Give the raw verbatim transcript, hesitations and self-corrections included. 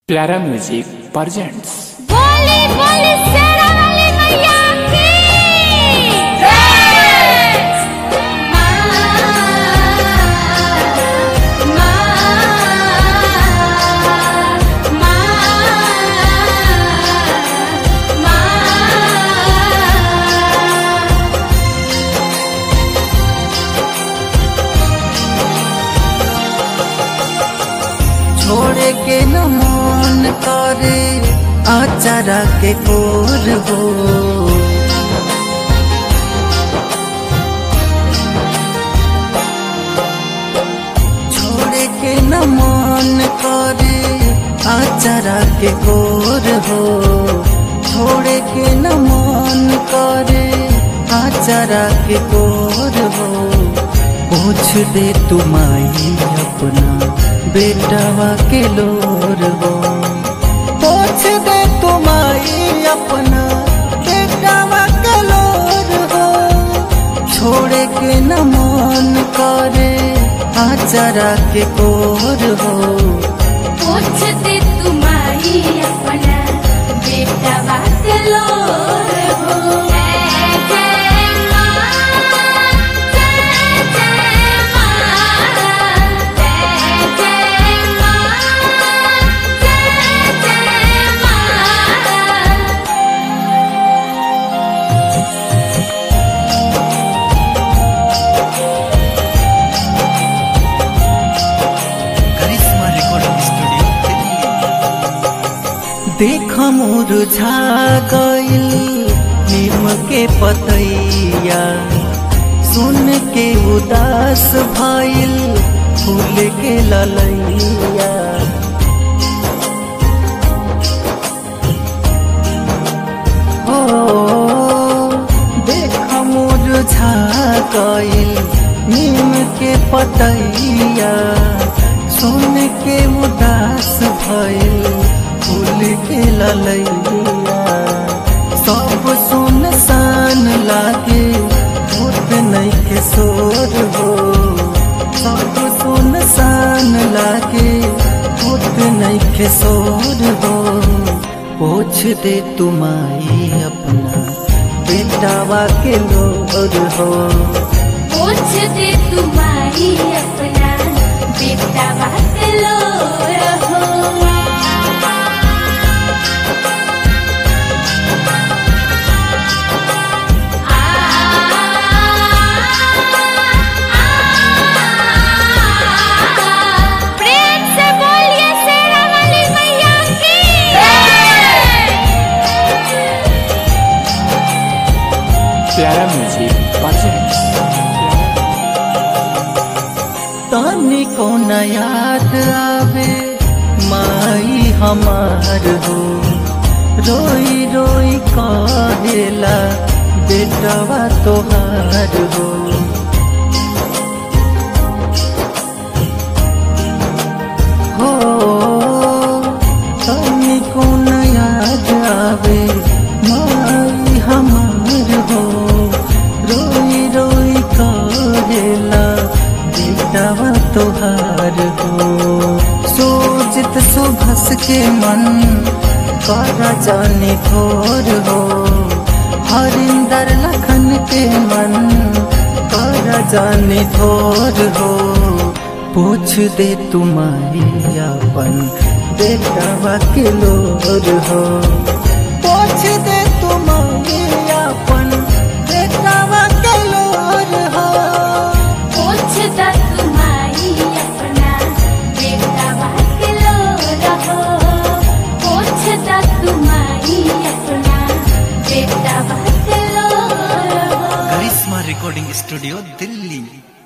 प्यारा music presents. बोली बोली शेरा वाली मैया की जय। माँ माँ माँ छोड़े के न मन करे आचारा के कोर हो। छोड़े के न मन करे आचारा के कोर हो। छोड़े के न मन करे आचारा के कोर हो। पूछ दे तुम्हारी अपना बेटवा के लोर हो। पूछ दे तुम्हारी अपना बेटवा के लोर हो। छोड़े के न मन करे आचारा के कोर हो। पूछ दे तुम्हारी अपना बेटवा के लोर हो। जय जय माँ, जय जय माँ, जय जय माँ, जय जय माँ। Karishma recording studio. देख मुरझा गइल नीम के पतैया। सुन के उदास भइल फूल के ललैया। हो देख मुरझा गइल नीम के पतैया। सुन के उदास भइल फूल के ललैया। सब सुनसान लागे होत नहीं के शोर हो। सब सुनसान लागे होत नहीं के शोर हो। पूछ दे तुम्हारी अपना बेटवा के लोर हो। पूछ दे तुम्हारी अपना बेटवा के लोर हो। आ, आ, प्रेम से बोलिए शेरा वाली मैया की जय। प्यारा म्यूजिक प्रेजेंट्स। तानी को न याद आवे माई हमार हो। रोई रोई कहेला बेटवा तोहार हो। हो तानी को न याद आवे माई हमार हो। रोई रोई कहेला बेटवा तोहार हो। सोचित सुभस के मन करा जाने थोर हो। हरिंदर लखन के मन करा जाने थोर हो। पूछ दे तुम्हारी अपन बेटवा के लोर हो। पूछ दे तुम्हारी अपन बेटवा के लोर हो। पूछ दे तुम्हारी अपना बेटवा के लोर हो। पूछ दे तुम्हारी अपना बेटवा के लोर हो। Karishma recording studio Delhi.